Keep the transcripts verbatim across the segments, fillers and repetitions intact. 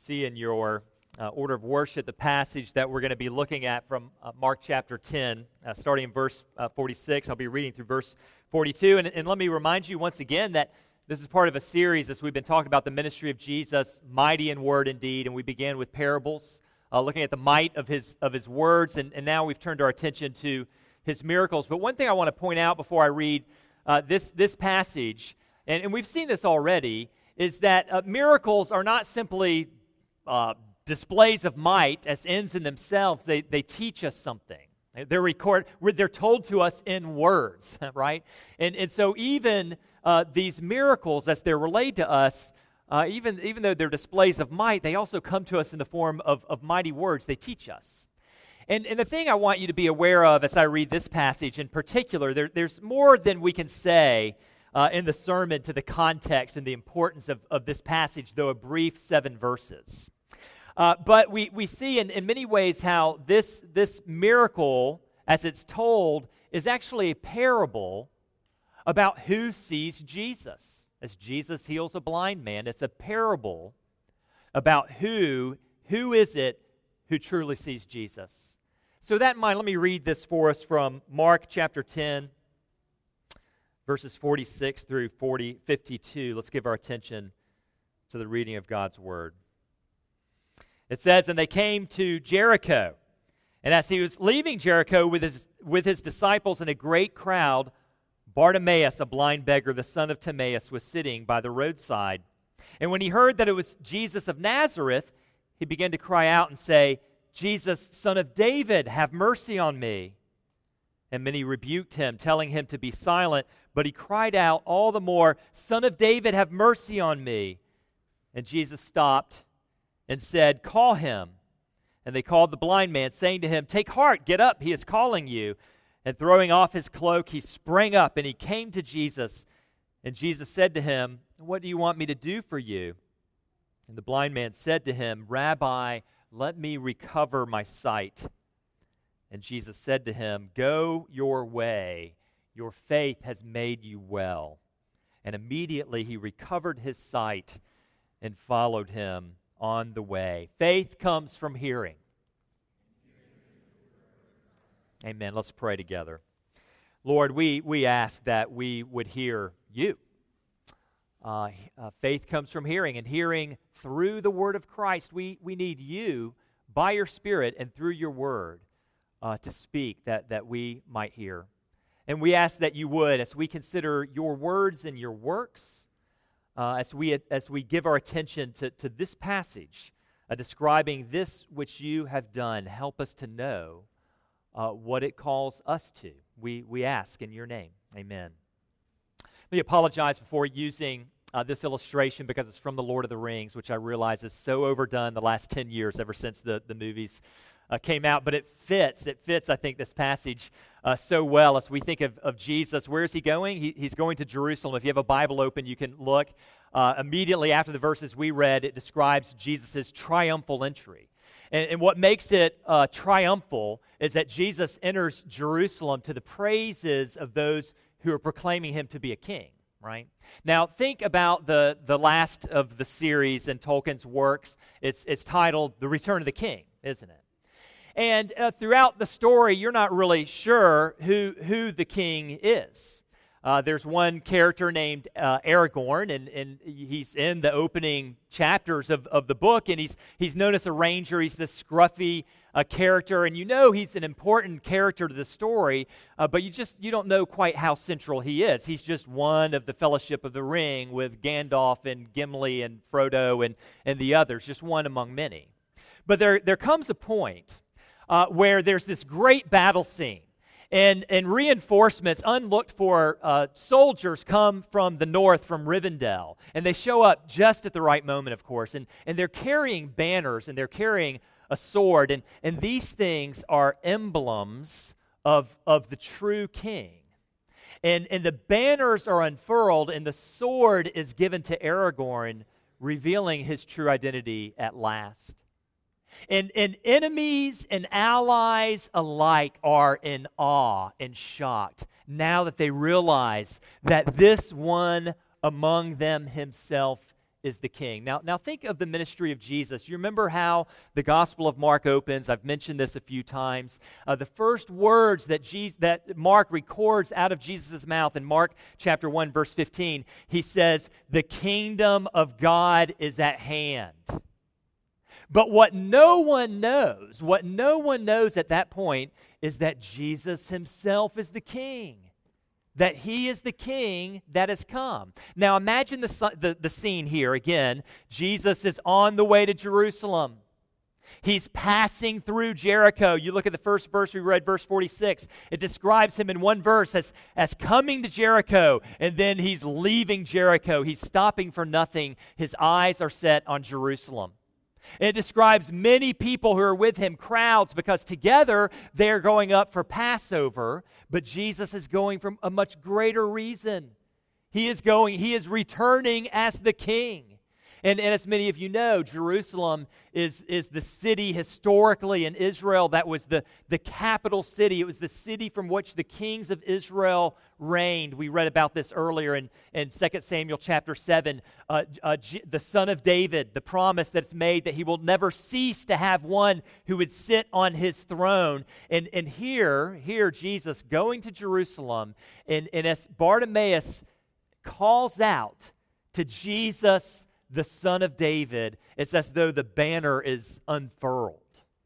see in your uh, order of worship the passage that we're going to be looking at from uh, Mark chapter ten, uh, starting in verse uh, forty-six. I'll be reading through verse forty-two. And, and let me remind you once again that this is part of a series as we've been talking about the ministry of Jesus, mighty in word and deed. And we began with parables, uh, looking at the might of his of his words. And, and now we've turned our attention to his miracles. But one thing I want to point out before I read uh, this, this passage, and, and we've seen this already, is that uh, miracles are not simply uh, displays of might as ends in themselves. They, they teach us something. They're record, they're told to us in words, right? And, and so even uh, these miracles, as they're relayed to us, uh, even, even though they're displays of might, they also come to us in the form of, of mighty words. They teach us. And, and the thing I want you to be aware of as I read this passage in particular, there, there's more than we can say uh, in the sermon to the context and the importance of, of this passage, though a brief seven verses. Uh, but we, we see in, in many ways how this, this miracle, as it's told, is actually a parable about who sees Jesus. As Jesus heals a blind man, it's a parable about who, who is it who truly sees Jesus. So with that in mind, let me read this for us from Mark chapter ten, verses forty-six through forty, fifty-two. Let's give our attention to the reading of God's word. It says, "And they came to Jericho, and as he was leaving Jericho with his, with his disciples and a great crowd, Bartimaeus, a blind beggar, the son of Timaeus, was sitting by the roadside. And when he heard that it was Jesus of Nazareth, he began to cry out and say, 'Jesus, son of David, have mercy on me.' And many rebuked him, telling him to be silent. But he cried out all the more, 'Son of David, have mercy on me.' And Jesus stopped and said, 'Call him.' And they called the blind man, saying to him, 'Take heart, get up, he is calling you.' And throwing off his cloak, he sprang up, and he came to Jesus. And Jesus said to him, 'What do you want me to do for you?' And the blind man said to him, 'Rabbi, let me recover my sight.' And Jesus said to him, 'Go your way, your faith has made you well.' And immediately he recovered his sight and followed him on the way." Faith comes from hearing. Amen. Let's pray together. Lord, we, we ask that we would hear you. Uh, uh, faith comes from hearing, and hearing through the word of Christ. We, we need you by your Spirit and through your word uh, to speak that, that we might hear. And we ask that you would, as we consider your words and your works, Uh, as we as we give our attention to, to this passage, uh, describing this which you have done, help us to know uh, what it calls us to. We we ask in your name. Amen. Let me apologize before using uh, this illustration because it's from The Lord of the Rings, which I realize is so overdone the last ten years, ever since the, the movies uh, came out. But it fits. It fits, I think, this passage uh, so well as we think of, of Jesus. Where is he going? He, he's going to Jerusalem. If you have a Bible open, you can look. Uh, immediately after the verses we read, it describes Jesus' triumphal entry. And, and what makes it uh, triumphal is that Jesus enters Jerusalem to the praises of those who are proclaiming him to be a king, right? Now, think about the, the last of the series in Tolkien's works. It's, it's titled The Return of the King, isn't it? And uh, throughout the story, you're not really sure who, who the king is. Uh, there's one character named uh, Aragorn, and, and he's in the opening chapters of, of the book, and he's he's known as a ranger. He's this scruffy uh, character, and you know he's an important character to the story, uh, but you just you don't know quite how central he is. He's just one of the Fellowship of the Ring with Gandalf and Gimli and Frodo and, and the others, just one among many. But there, there comes a point uh, where there's this great battle scene. And, and reinforcements, unlooked for uh, soldiers come from the north, from Rivendell. And they show up just at the right moment, of course. And, and they're carrying banners, and they're carrying a sword. And, and these things are emblems of, of the true king. And, and the banners are unfurled, and the sword is given to Aragorn, revealing his true identity at last. And, and enemies and allies alike are in awe and shocked now that they realize that this one among them himself is the king. Now, now think of the ministry of Jesus. You remember how the Gospel of Mark opens? I've mentioned this a few times. Uh, the first words that, Jesus, that Mark records out of Jesus' mouth in Mark chapter one, verse fifteen, he says, "The kingdom of God is at hand." But what no one knows, what no one knows at that point is that Jesus himself is the king. That he is the king that has come. Now imagine the, the, the scene here again. Jesus is on the way to Jerusalem. He's passing through Jericho. You look at the first verse we read, verse forty-six. It describes him in one verse as, as coming to Jericho, and then he's leaving Jericho. He's stopping for nothing. His eyes are set on Jerusalem. It describes many people who are with him, crowds, because together they're going up for Passover, but Jesus is going for a much greater reason. He is going, he is returning as the king. And, and as many of you know, Jerusalem is, is the city historically in Israel that was the, the capital city. It was the city from which the kings of Israel reigned. We read about this earlier in, in Second Samuel chapter seven. Uh, uh, G- the son of David, the promise that's made that he will never cease to have one who would sit on his throne. And, and here, here Jesus going to Jerusalem, and, and as Bartimaeus calls out to Jesus, the Son of David, it's as though the banner is unfurled.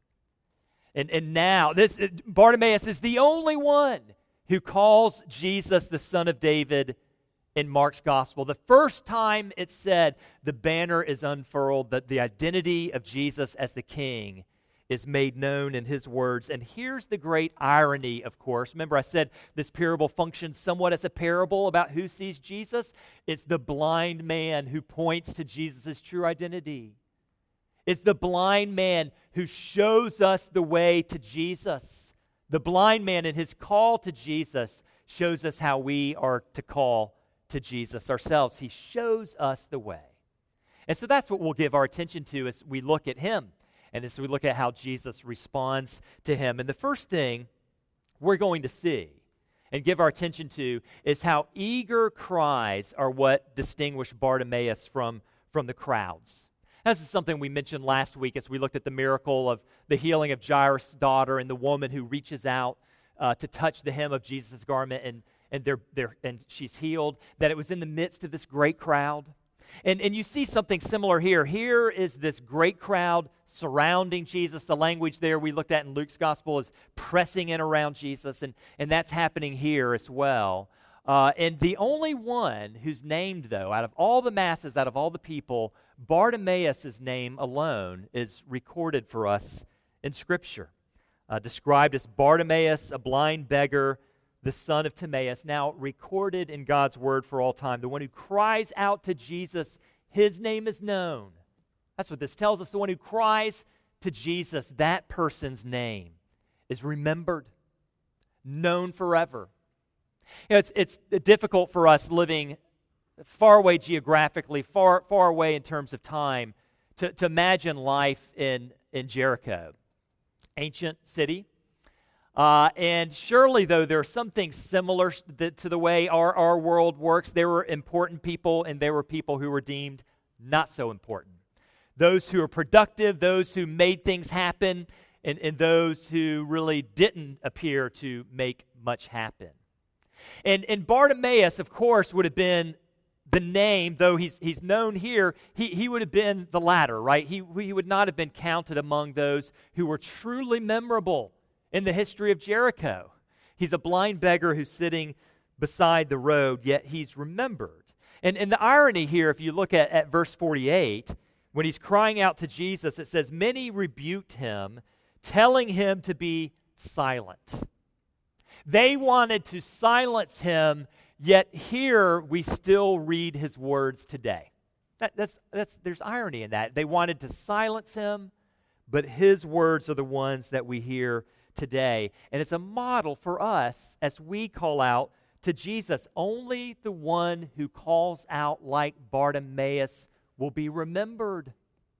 And, and now, this Bartimaeus is the only one who calls Jesus the Son of David in Mark's Gospel. The first time it said the banner is unfurled, that the identity of Jesus as the King is made known in his words. And here's the great irony, of course. Remember, I said this parable functions somewhat as a parable about who sees Jesus. It's the blind man who points to Jesus' true identity. It's the blind man who shows us the way to Jesus. The blind man in his call to Jesus shows us how we are to call to Jesus ourselves. He shows us the way. And so that's what we'll give our attention to as we look at him. And as we look at how Jesus responds to him. And the first thing we're going to see and give our attention to is how eager cries are what distinguish Bartimaeus from, from the crowds. This is something we mentioned last week as we looked at the miracle of the healing of Jairus' daughter and the woman who reaches out uh, to touch the hem of Jesus' garment and, and, they're, they're, and she's healed, that it was in the midst of this great crowd. And, and you see something similar here. Here is this great crowd surrounding Jesus. The language there we looked at in Luke's gospel is pressing in around Jesus, and, and that's happening here as well. Uh, and the only one who's named, though, out of all the masses, out of all the people, Bartimaeus' name alone is recorded for us in Scripture. Uh, described as Bartimaeus, a blind beggar, the son of Timaeus, now recorded in God's word for all time. The one who cries out to Jesus, his name is known. That's what this tells us. The one who cries to Jesus, that person's name is remembered, known forever. You know, it's, it's difficult for us living far away geographically, far, far away in terms of time, to, to imagine life in, in Jericho. Ancient city. Uh, and surely, though, there are some things similar th- to the way our, our world works. There were important people, and there were people who were deemed not so important. Those who were productive, those who made things happen, and, and those who really didn't appear to make much happen. And, and Bartimaeus, of course, would have been the name, though he's, he's known here, he, he would have been the latter, right? He, he would not have been counted among those who were truly memorable in the history of Jericho. He's a blind beggar who's sitting beside the road, yet he's remembered. And, and the irony here, if you look at, at verse forty-eight, when he's crying out to Jesus, it says, many rebuked him, telling him to be silent. They wanted to silence him, yet here we still read his words today. That, that's, that's, there's irony in that. They wanted to silence him, but his words are the ones that we hear today. And it's a model for us as we call out to Jesus. Only the one who calls out like Bartimaeus will be remembered.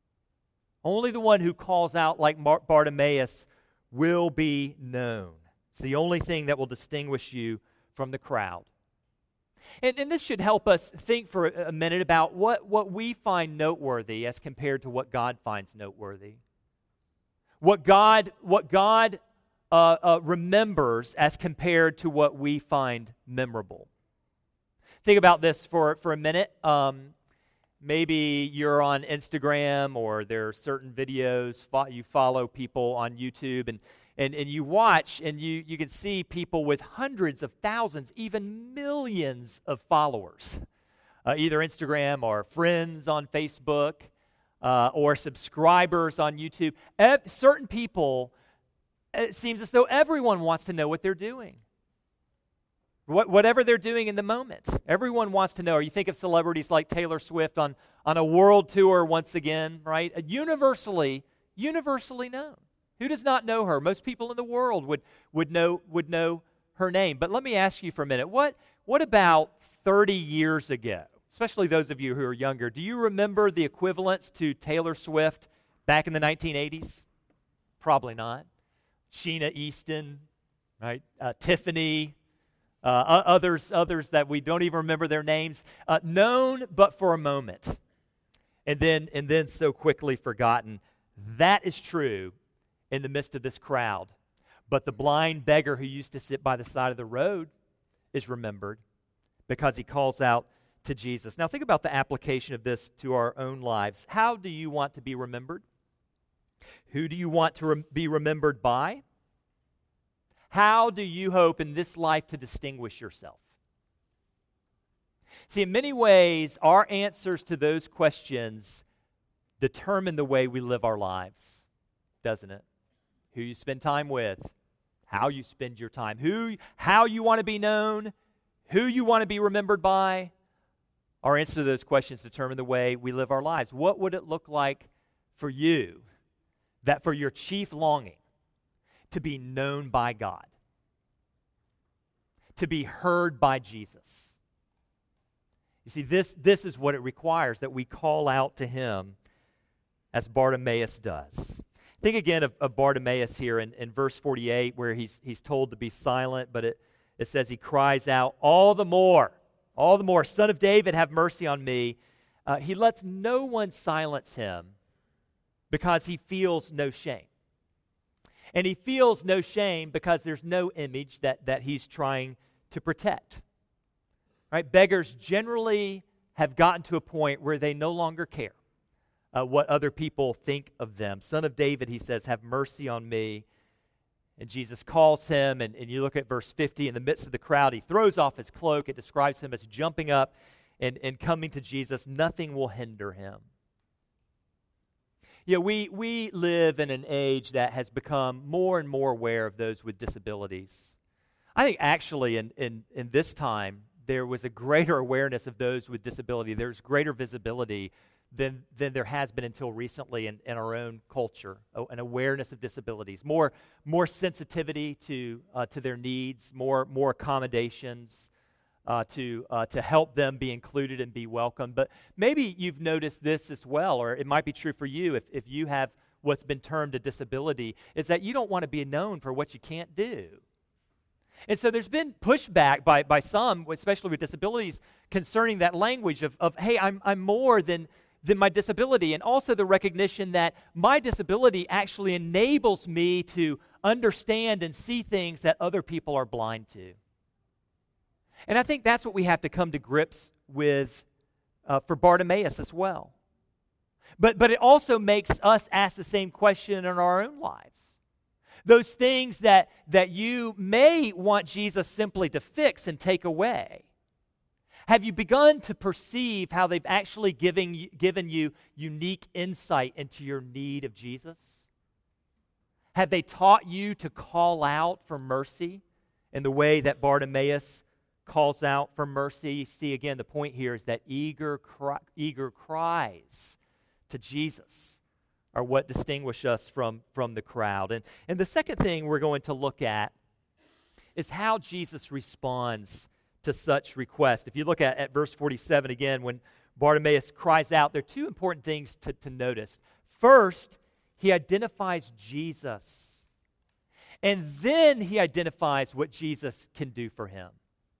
Only the one who calls out like Bar- Bartimaeus will be known. It's the only thing that will distinguish you from the crowd. And, and this should help us think for a minute about what, what we find noteworthy as compared to what God finds noteworthy. What God, what God uh, uh, remembers as compared to what we find memorable. Think about this for, for a minute. Um, maybe you're on Instagram, or there are certain videos, fo- you follow people on YouTube, and And, and you watch, and you, you can see people with hundreds of thousands, even millions of followers, uh, either Instagram or friends on Facebook uh, or subscribers on YouTube. E- certain people, it seems as though everyone wants to know what they're doing. What, whatever they're doing in the moment. Everyone wants to know. Or you think of celebrities like Taylor Swift on, on a world tour once again, right? Universally, universally known. Who does not know her? Most people in the world would, would know would know her name. But let me ask you for a minute, what, what about thirty years ago? Especially those of you who are younger. Do you remember the equivalents to Taylor Swift back in the nineteen eighties? Probably not. Sheena Easton, right? Uh, Tiffany, uh, others, others that we don't even remember their names. Uh, known but for a moment. And then, and then so quickly forgotten. That is true in the midst of this crowd. But the blind beggar who used to sit by the side of the road is remembered because he calls out to Jesus. Now think about the application of this to our own lives. How do you want to be remembered? Who do you want to re- be remembered by? How do you hope in this life to distinguish yourself? See, in many ways, our answers to those questions determine the way we live our lives, doesn't it? Who you spend time with, how you spend your time, who, how you want to be known, who you want to be remembered by. Our answer to those questions determine the way we live our lives. What would it look like for you, that for your chief longing, to be known by God, to be heard by Jesus? You see, this, this is what it requires, that we call out to him as Bartimaeus does. Think again of, of Bartimaeus here in, in verse forty-eight, where he's, he's told to be silent, but it, it says he cries out, all the more, all the more, Son of David, have mercy on me. Uh, he lets no one silence him because he feels no shame. And he feels no shame because there's no image that, that he's trying to protect. Right? Beggars generally have gotten to a point where they no longer care Uh, what other people think of them. Son of David, he says, have mercy on me. And Jesus calls him, and, and you look at verse fifty, in the midst of the crowd, he throws off his cloak. It describes him as jumping up and, and coming to Jesus. Nothing will hinder him. You know, we, we live in an age that has become more and more aware of those with disabilities. I think actually in, in, in this time, there was a greater awareness of those with disability. There's greater visibility than than there has been until recently in, in our own culture, oh, an awareness of disabilities, more more sensitivity to uh, to their needs, more more accommodations uh, to uh, to help them be included and be welcome. But maybe you've noticed this as well, or it might be true for you if if you have what's been termed a disability, is that you don't want to be known for what you can't do. And so there's been pushback by by some, especially with disabilities, concerning that language of of hey, I'm I'm more than than my disability, and also the recognition that my disability actually enables me to understand and see things that other people are blind to. And I think that's what we have to come to grips with uh, for Bartimaeus as well. But, but it also makes us ask the same question in our own lives. Those things that, that you may want Jesus simply to fix and take away, have you begun to perceive how they've actually given, given you unique insight into your need of Jesus? Have they taught you to call out for mercy in the way that Bartimaeus calls out for mercy? You see, again, the point here is that eager, cry, eager cries to Jesus are what distinguish us from, from the crowd. And, and the second thing we're going to look at is how Jesus responds to such request. If you look at, at verse forty-seven again, when Bartimaeus cries out, there are two important things to, to notice. First, he identifies Jesus. And then he identifies what Jesus can do for him.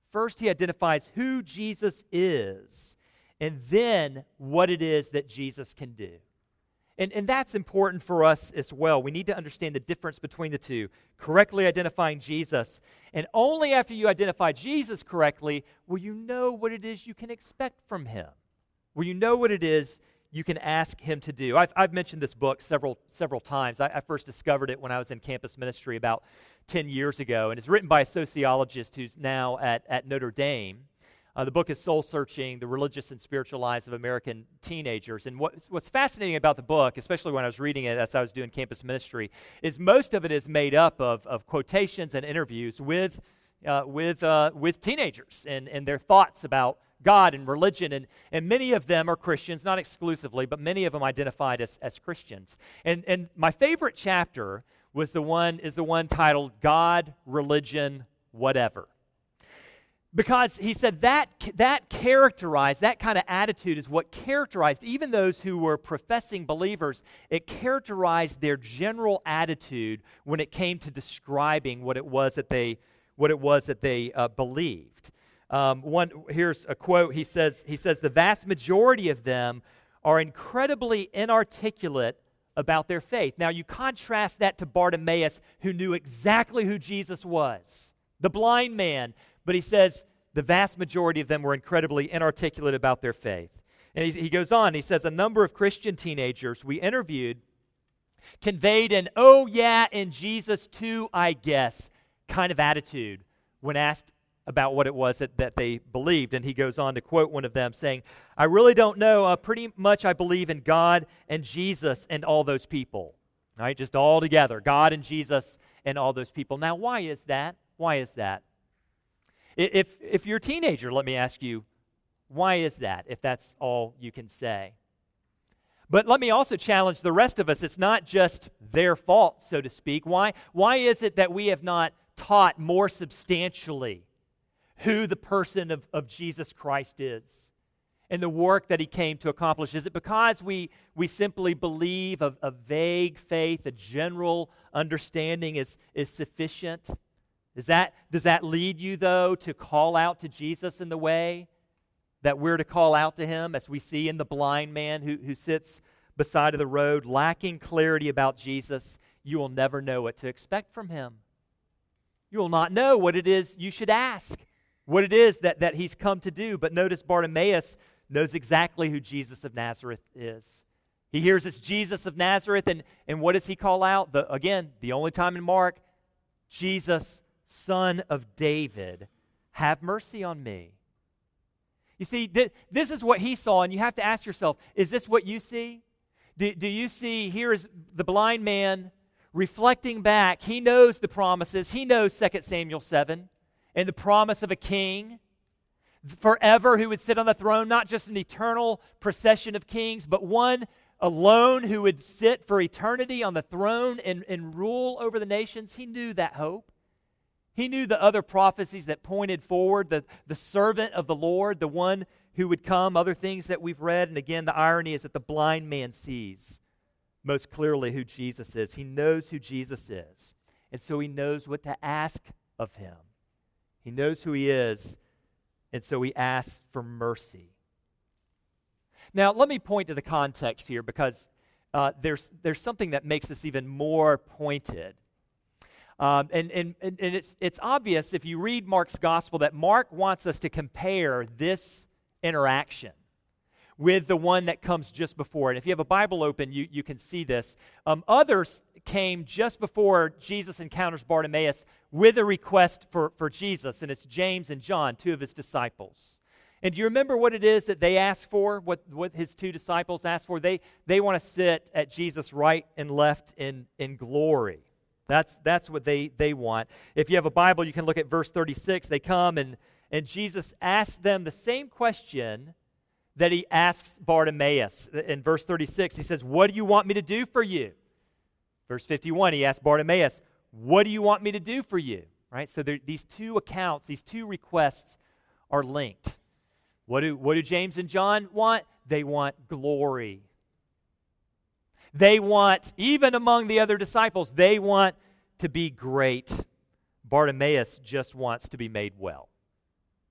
First, he identifies who Jesus is, and then what it is that Jesus can do. And, and that's important for us as well. We need to understand the difference between the two, correctly identifying Jesus. And only after you identify Jesus correctly will you know what it is you can expect from him, will you know what it is you can ask him to do. I've, I've mentioned this book several several times. I, I first discovered it when I was in campus ministry about ten years ago, and it's written by a sociologist who's now at, at Notre Dame. Uh, the book is Soul Searching, the Religious and Spiritual Lives of American Teenagers. And what, what's fascinating about the book, especially when I was reading it as I was doing campus ministry, is most of it is made up of, of quotations and interviews with uh, with uh, with teenagers and, and their thoughts about God and religion, and, and many of them are Christians, not exclusively, but many of them identified as, as Christians. And and my favorite chapter was the one is the one titled God, Religion, Whatever. Because he said that that characterized, that kind of attitude is what characterized even those who were professing believers. It characterized their general attitude when it came to describing what it was that they what it was that they uh, believed. Um, one here's a quote. He says he says the vast majority of them are incredibly inarticulate about their faith. Now you contrast that to Bartimaeus, who knew exactly who Jesus was, the blind man. But he says the vast majority of them were incredibly inarticulate about their faith. And he, he goes on, he says, a number of Christian teenagers we interviewed conveyed an, oh yeah, and Jesus too, I guess, kind of attitude when asked about what it was that, that they believed. And he goes on to quote one of them saying, I really don't know, uh, pretty much I believe in God and Jesus and all those people. All right, just all together, God and Jesus and all those people. Now, why is that? Why is that? If if you're a teenager, let me ask you, why is that, if that's all you can say? But let me also challenge the rest of us. It's not just their fault, so to speak. Why, why is it that we have not taught more substantially who the person of, of Jesus Christ is and the work that he came to accomplish? Is it because we, we simply believe a, a vague faith, a general understanding is, is sufficient? Does that, does that lead you, though, to call out to Jesus in the way that we're to call out to him, as we see in the blind man who, who sits beside of the road, lacking clarity about Jesus? You will never know what to expect from him. You will not know what it is you should ask, what it is that, that he's come to do. But notice Bartimaeus knows exactly who Jesus of Nazareth is. He hears it's Jesus of Nazareth, and, and what does he call out? The, again, the only time in Mark, Jesus, Son of David, have mercy on me. You see, th- this is what he saw, and you have to ask yourself, is this what you see? Do, do you see, here is the blind man reflecting back. He knows the promises. He knows Second Samuel seven and the promise of a king forever who would sit on the throne, not just an eternal procession of kings, but one alone who would sit for eternity on the throne and, and rule over the nations. He knew that hope. He knew the other prophecies that pointed forward, the, the servant of the Lord, the one who would come, other things that we've read. And again, the irony is that the blind man sees most clearly who Jesus is. He knows who Jesus is. And so he knows what to ask of him. He knows who he is, and so he asks for mercy. Now, let me point to the context here, because uh, there's, there's something that makes this even more pointed. Um, and and, and it's, it's obvious if you read Mark's gospel that Mark wants us to compare this interaction with the one that comes just before. And if you have a Bible open, you, you can see this. Um, others came just before Jesus encounters Bartimaeus with a request for, for Jesus, and it's James and John, two of his disciples. And do you remember what it is that they asked for, what, what his two disciples asked for? They, they want to sit at Jesus' right and left in, in glory. That's, that's what they, they want. If you have a Bible, you can look at verse thirty-six. They come, and, and Jesus asks them the same question that he asks Bartimaeus. In verse thirty-six, he says, what do you want me to do for you? Verse fifty-one, he asks Bartimaeus, what do you want me to do for you? Right? So there, these two accounts, these two requests are linked. What do, what do James and John want? They want glory. They want, even among the other disciples, they want to be great. Bartimaeus just wants to be made well.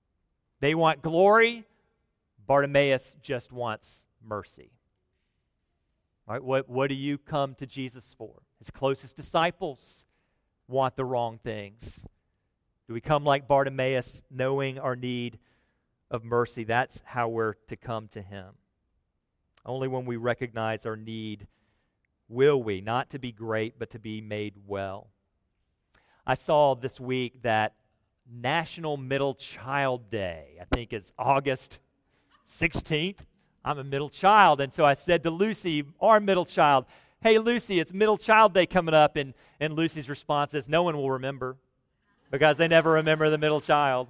They want glory. Bartimaeus just wants mercy. Right? What, what do you come to Jesus for? His closest disciples want the wrong things. Do we come like Bartimaeus, knowing our need of mercy? That's how we're to come to him. Only when we recognize our need will we, not to be great, but to be made well. I saw this week that National Middle Child Day, I think is August sixteenth. I'm a middle child, and so I said to Lucy, our middle child, hey, Lucy, it's Middle Child Day coming up, and, and Lucy's response is, no one will remember, because they never remember the middle child.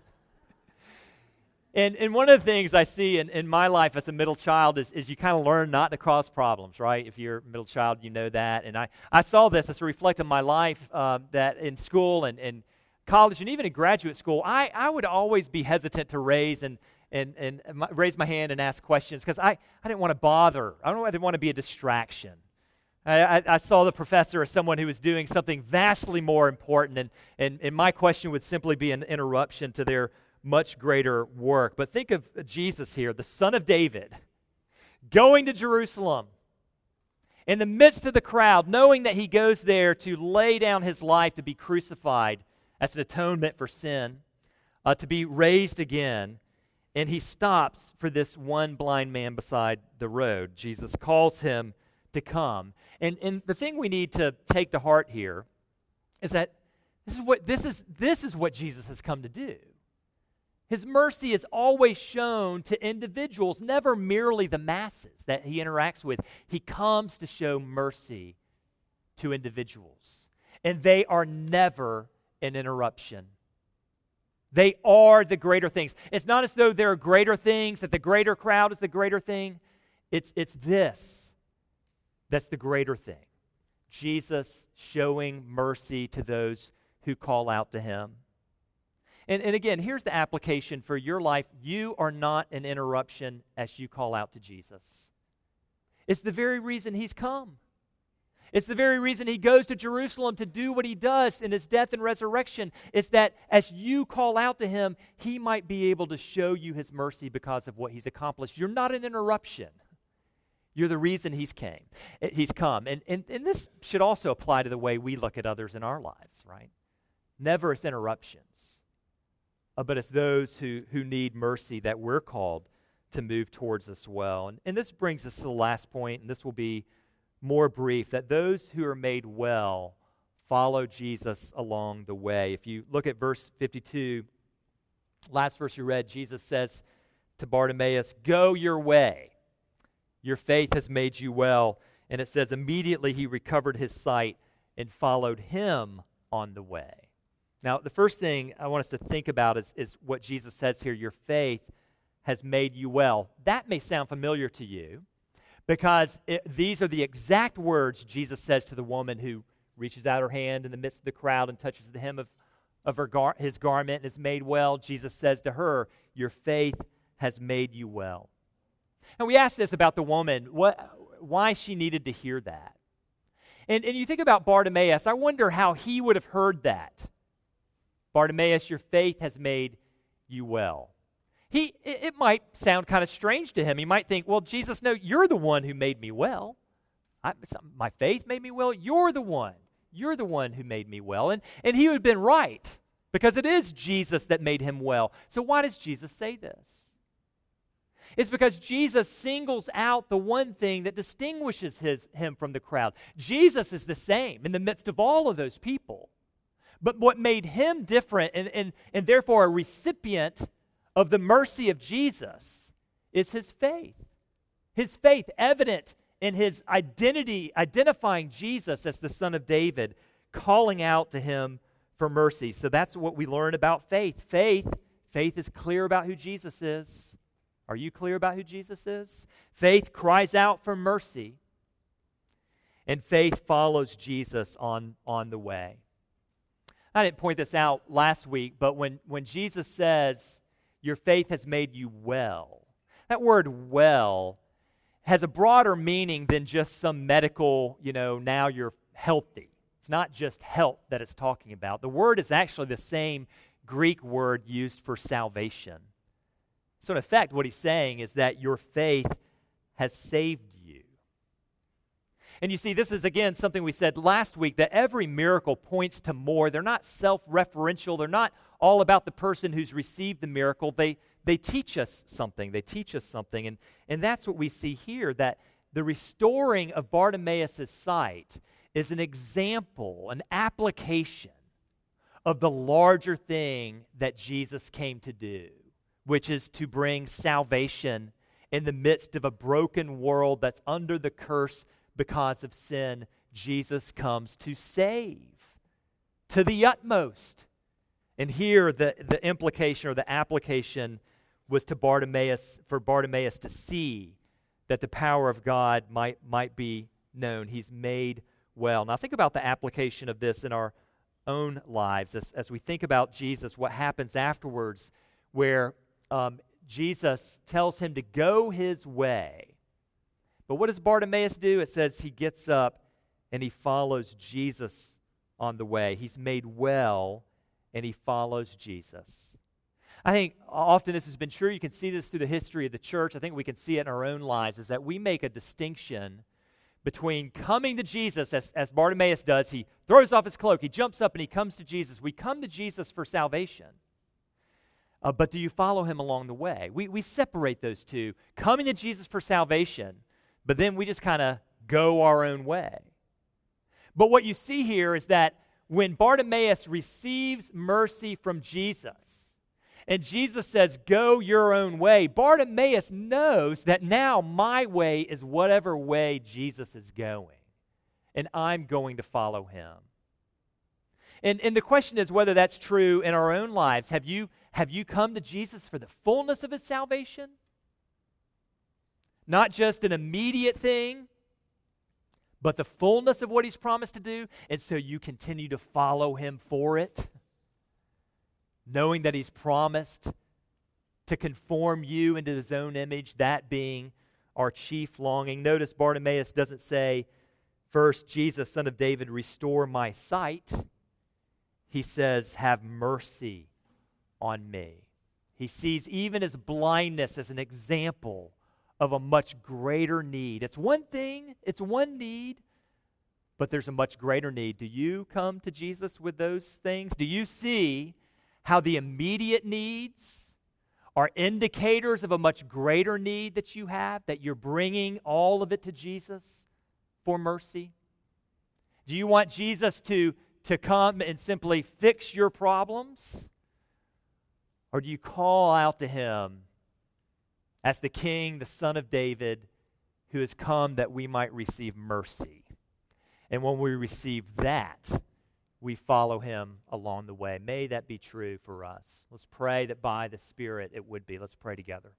and and one of the things I see in, in my life as a middle child is, is you kind of learn not to cause problems, right? If you're a middle child, you know that. And I, I saw this as a reflect on my life, uh, that in school and, and college and even in graduate school, I, I would always be hesitant to raise and and and my, raise my hand and ask questions because I, I didn't want to bother. I don't I didn't want to be a distraction. I, I, I saw the professor as someone who was doing something vastly more important, and, and, and my question would simply be an interruption to their much greater work. But think of Jesus here, the Son of David, going to Jerusalem in the midst of the crowd, knowing that he goes there to lay down his life to be crucified as an atonement for sin, uh, to be raised again. And he stops for this one blind man beside the road. Jesus calls him to come. And and the thing we need to take to heart here is that this is what this is this is what Jesus has come to do. His mercy is always shown to individuals, never merely the masses that he interacts with. He comes to show mercy to individuals. And they are never an interruption. They are the greater things. It's not as though there are greater things, that the greater crowd is the greater thing. It's, it's this that's the greater thing. Jesus showing mercy to those who call out to him. And, and again, here's the application for your life. You are not an interruption as you call out to Jesus. It's the very reason he's come. It's the very reason he goes to Jerusalem to do what he does in his death and resurrection. It's that as you call out to him, he might be able to show you his mercy because of what he's accomplished. You're not an interruption. You're the reason he's came. He's come. And, and, and this should also apply to the way we look at others in our lives, right? Never as interruptions, uh, but as those who, who need mercy that we're called to move towards as well. And, and this brings us to the last point, and this will be more brief, that those who are made well follow Jesus along the way. If you look at verse fifty-two, last verse you read, Jesus says to Bartimaeus, go your way. Your faith has made you well. And it says, immediately he recovered his sight and followed him on the way. Now, the first thing I want us to think about is, is what Jesus says here, your faith has made you well. That may sound familiar to you, because it, these are the exact words Jesus says to the woman who reaches out her hand in the midst of the crowd and touches the hem of, of her gar- his garment and is made well. Jesus says to her, your faith has made you well. And we asked this about the woman, what, why she needed to hear that. And, and you think about Bartimaeus, I wonder how he would have heard that. Bartimaeus, your faith has made you well. He, it, it might sound kind of strange to him. He might think, well, Jesus, no, you're the one who made me well. I, my faith made me well. You're the one. You're the one who made me well. And, and he would have been right, because it is Jesus that made him well. So why does Jesus say this? It's because Jesus singles out the one thing that distinguishes his, him from the crowd. Jesus is the same in the midst of all of those people. But what made him different and, and, and therefore a recipient of the mercy of Jesus is his faith. His faith evident in his identity, identifying Jesus as the Son of David, calling out to him for mercy. So that's what we learn about faith. Faith, faith is clear about who Jesus is. Are you clear about who Jesus is? Faith cries out for mercy. And faith follows Jesus on, on the way. I didn't point this out last week, but when, when Jesus says, your faith has made you well, that word well has a broader meaning than just some medical, you know, now you're healthy. It's not just health that it's talking about. The word is actually the same Greek word used for salvation. So in effect, what he's saying is that your faith has saved you. And you see, this is again something we said last week, that every miracle points to more. They're not self-referential. They're not all about the person who's received the miracle. They they teach us something. They teach us something. And, and that's what we see here, that the restoring of Bartimaeus' sight is an example, an application of the larger thing that Jesus came to do, which is to bring salvation in the midst of a broken world that's under the curse because of sin. Jesus comes to save to the utmost. And here the, the implication or the application was to Bartimaeus, for Bartimaeus to see that the power of God might, might be known. He's made well. Now think about the application of this in our own lives as, as we think about Jesus, what happens afterwards, where um, Jesus tells him to go his way. But what does Bartimaeus do? It says he gets up and he follows Jesus on the way. He's made well and he follows Jesus. I think often this has been true. You can see this through the history of the church. I think we can see it in our own lives, is that we make a distinction between coming to Jesus, as, as Bartimaeus does. He throws off his cloak, he jumps up and he comes to Jesus. We come to Jesus for salvation. Uh, but do you follow him along the way? We, we separate those two. Coming to Jesus for salvation, but then we just kind of go our own way. But what you see here is that when Bartimaeus receives mercy from Jesus, and Jesus says, go your own way, Bartimaeus knows that now my way is whatever way Jesus is going, and I'm going to follow him. And, and the question is whether that's true in our own lives. Have you, have you come to Jesus for the fullness of his salvation? Not just an immediate thing, but the fullness of what he's promised to do, and so you continue to follow him for it, knowing that he's promised to conform you into his own image, that being our chief longing. Notice Bartimaeus doesn't say, first, Jesus, Son of David, restore my sight. He says, have mercy on me. He sees even his blindness as an example of a much greater need. It's one thing, it's one need, but there's a much greater need. Do you come to Jesus with those things? Do you see how the immediate needs are indicators of a much greater need that you have, that you're bringing all of it to Jesus for mercy? Do you want Jesus to, to come and simply fix your problems? Or do you call out to him as the King, the Son of David, who has come that we might receive mercy? And when we receive that, we follow him along the way. May that be true for us. Let's pray that by the Spirit it would be. Let's pray together.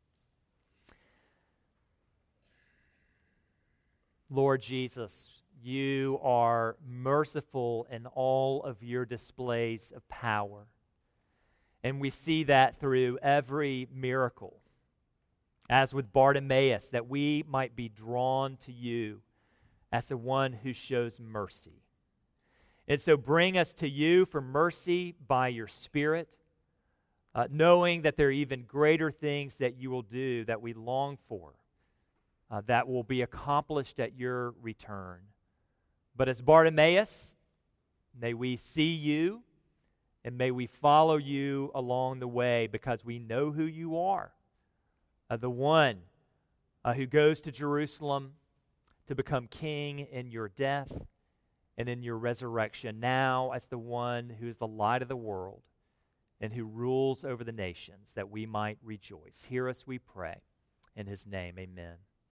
Lord Jesus, you are merciful in all of your displays of power. And we see that through every miracle. As with Bartimaeus, that we might be drawn to you as the one who shows mercy. And so bring us to you for mercy by your Spirit, uh, knowing that there are even greater things that you will do that we long for, uh, that will be accomplished at your return. But as Bartimaeus, may we see you, and may we follow you along the way, because we know who you are, uh, the one uh, who goes to Jerusalem to become king in your death and in your resurrection, now as the one who is the light of the world and who rules over the nations, that we might rejoice. Hear us, we pray. In his name, amen.